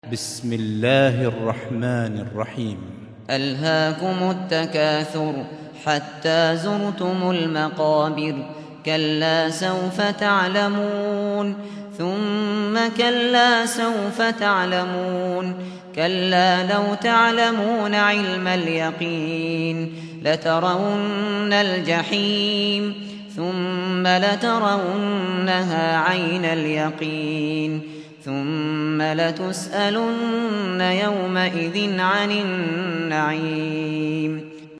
بسم الله الرحمن الرحيم. ألهاكم التكاثر حتى زرتم المقابر. كلا سوف تعلمون ثم كلا سوف تعلمون. كلا لو تعلمون علم اليقين لترون الجحيم ثم لترونها عين اليقين ثم لتسألن يومئذ عن النعيم.